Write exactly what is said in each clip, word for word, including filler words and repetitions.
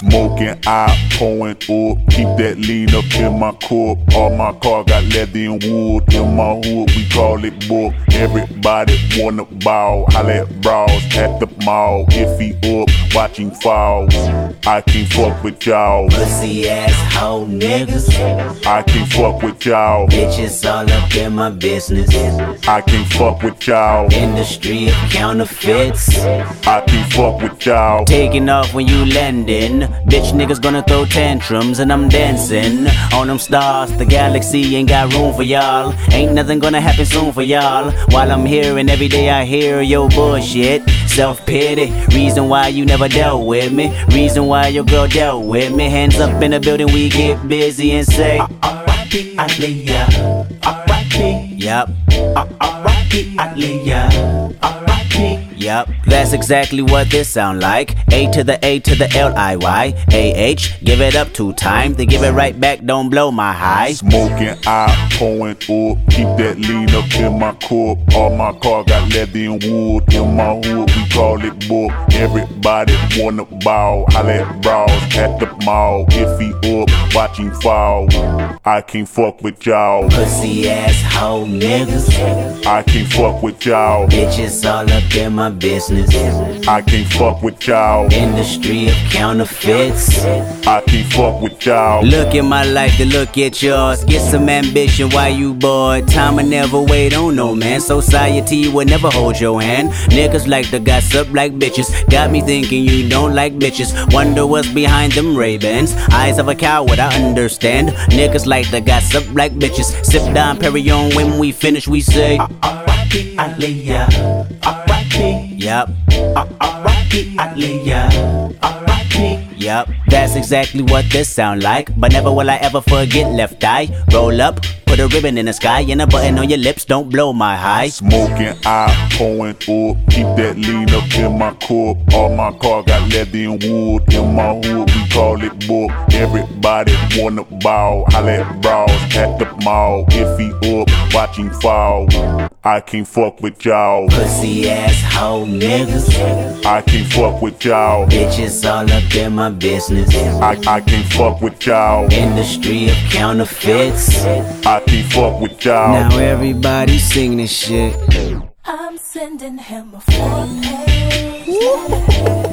Smoking, I pouring up, keep that lean up in my cup. All my car got leather and wood. In my hood, we call it book. Everybody wanna ball, holla at bras at the mall. If he up, watching falls, I can't fuck with y'all. Pussy ass hoe niggas, I can't fuck with y'all. bitches all up in my business. I can't fuck with y'all. Industry of counterfeits, I can't fuck with y'all. taking off when you landing. Bitch niggas gonna throw tantrums and I'm dancing on them stars. The galaxy ain't got room for y'all. Ain't nothing gonna happen soon for y'all. While I'm here and every day I hear your bullshit. Self-pity, reason why you never dealt with me. Reason why your girl dealt with me. Hands up in the building, we get busy and say R I P Aaliyah, R I P. Yup, R I P Aaliyah, R I P. Yup, that's exactly what this sound like. A to the A to the L I Y A H, give it up two times, then give it right back, don't blow my high. Smoking, I pouring up, keep that lean up in my cup. All my car got leather and wood. In my hood, we call it book. Everybody wanna ball, holla at bras at the mall. If he up, watching fall, I can't fuck with y'all. Pussy ass hoe niggas, I can't fuck with y'all. bitches all up in my business. I can't fuck with y'all. Industry of counterfeits, I can't fuck with y'all. look at my life to look at yours. Get some ambition while you bored. Time will never wait on no man. Society will never hold your hand. Niggas like to gossip like bitches. Got me thinking you don't like bitches. Wonder what's behind them Ray-Bans. Eyes of a coward, I understand. Niggas like to gossip like bitches. Sip down Perignon when we finish, we say R I P Aaliyah, R I P. Yup, R I P Aaliyah, R I P. Yup, that's exactly what this sound like. But never will I ever forget left eye. Roll up, put a ribbon in the sky, and a button on your lips, don't blow my high. Smoking, I pouring up, keep that lean up in my cup. All my car got leather and wood. In my hood, we call it book. Everybody wanna ball, holla at bras at the mall. If he up, watching fall, I can't fuck with y'all. Pussy ass hoe niggas, I can't fuck with y'all. bitches all up in my business. I, I can't fuck with y'all. Industry of counterfeits, I can't fuck with y'all. now everybody sing this shit. I'm sending him a full page letter,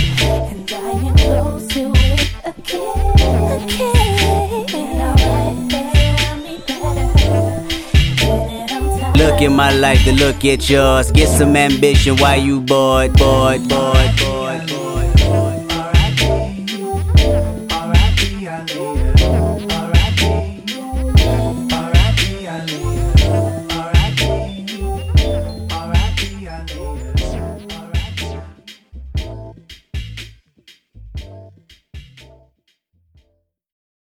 and I am close to it again, again. And I write there, me better, get it on time. Look at my life to look at yours. Get some ambition while you bored, bored, bored.